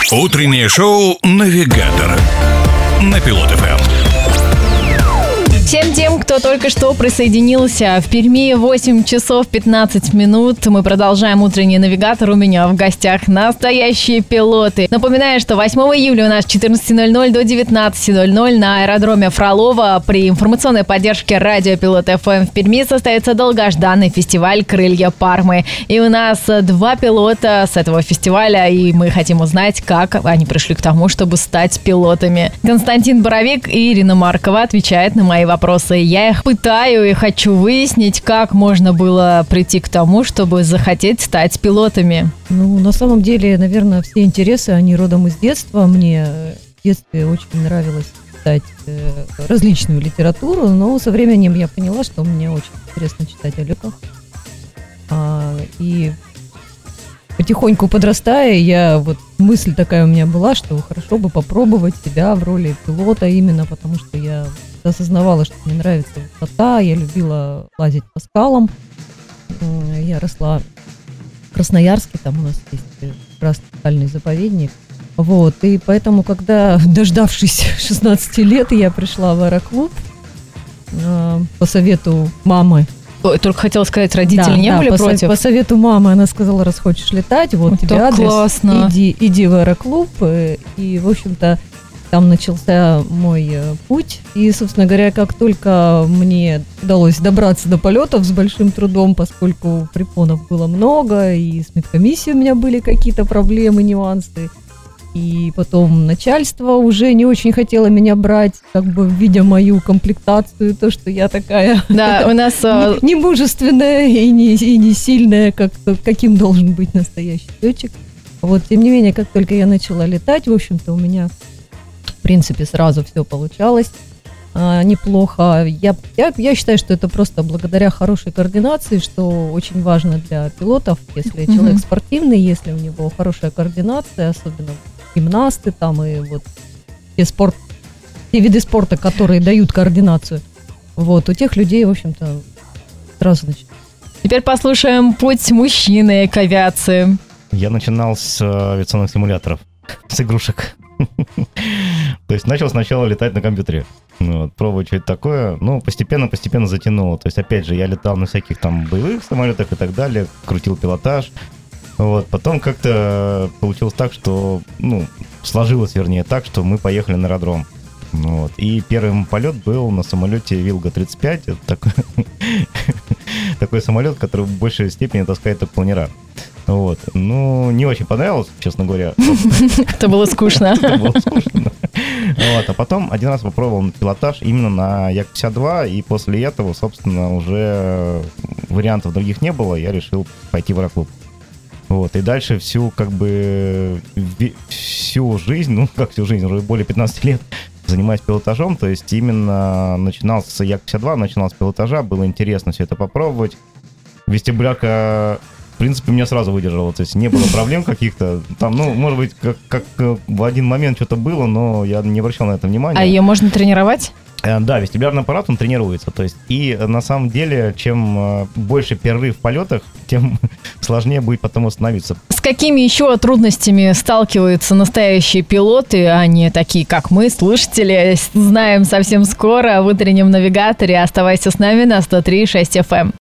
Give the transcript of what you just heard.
Утреннее шоу «Навигатор» на Пилот ФМ. Всем тем, кто только что присоединился, в Перми 8 часов 15 минут. Мы продолжаем утренний навигатор. У меня в гостях настоящие пилоты. Напоминаю, что 8 июля у нас с 14:00 до 19:00 на аэродроме Фролово при информационной поддержке радио Пилот ФМ в Перми состоится долгожданный фестиваль «Крылья Пармы». И у нас 2 пилота с этого фестиваля, и мы хотим узнать, как они пришли к тому, чтобы стать пилотами. Константин Боровик и Ирина Маркова отвечают на мои вопросы. Я их пытаю и хочу выяснить, как можно было прийти к тому, чтобы захотеть стать пилотами. На самом деле, наверное, все интересы, они родом из детства. Мне в детстве очень нравилось читать различную литературу, но со временем я поняла, что мне очень интересно читать о летах. И потихоньку подрастая, мысль такая у меня была, что хорошо бы попробовать себя в роли пилота, именно потому что я осознавала, что мне нравится высота, я любила лазить по скалам. Я росла в Красноярске, там у нас есть прекрасный скальный заповедник. И поэтому, когда, дождавшись 16 лет, я пришла в аэроклуб по совету мамы. Только хотела сказать, родители не были против? По совету мамы она сказала, раз хочешь летать, тебе адрес, классно. Иди в аэроклуб. И, в общем-то, там начался мой путь. И, собственно говоря, как только мне удалось добраться до полетов с большим трудом, поскольку препонов было много, и с медкомиссией у меня были какие-то проблемы, нюансы. И потом начальство уже не очень хотело меня брать, видя мою комплектацию, то, что я такая у нас не мужественная и не сильная, каким должен быть настоящий летчик. Тем не менее, как только я начала летать, в общем-то, у меня, в принципе, сразу все получалось неплохо. Я считаю, что это просто благодаря хорошей координации, что очень важно для пилотов, если человек спортивный, если у него хорошая координация, особенно гимнасты и те виды спорта, которые дают координацию. У тех людей, в общем-то, сразу начинается. Теперь послушаем путь мужчины к авиации. Я начинал с авиационных симуляторов, с игрушек. То есть начал сначала летать на компьютере. Пробовать, что это такое. Постепенно затянуло. То есть, опять же, я летал на всяких там боевых самолетах и так далее, крутил пилотаж. Потом как-то получилось так, что, сложилось, так, что мы поехали на аэродром. И первый полет был на самолете Вилга-35. Это такой самолет, который в большей степени таскает только планера. Не очень понравилось, честно говоря. Это было скучно. А потом один раз попробовал пилотаж именно на Як-52, и после этого, собственно, уже вариантов других не было, я решил пойти в аэроклуб. И дальше всю жизнь, уже более 15 лет занимаюсь пилотажом, то есть именно начинал с Як-52, начинал с пилотажа, было интересно все это попробовать. Вестибулярка, в принципе, меня сразу выдержала, то есть не было проблем каких-то. Там, может быть, как в один момент что-то было, но я не обращал на это внимания. А ее можно тренировать? Да, вестибулярный аппарат, он тренируется. То есть, и на самом деле, чем больше перерыв в полетах, тем сложнее будет потом остановиться. С какими еще трудностями сталкиваются настоящие пилоты, а не такие, как мы, слушатели? Знаем совсем скоро в утреннем навигаторе. Оставайся с нами на 103.6 FM.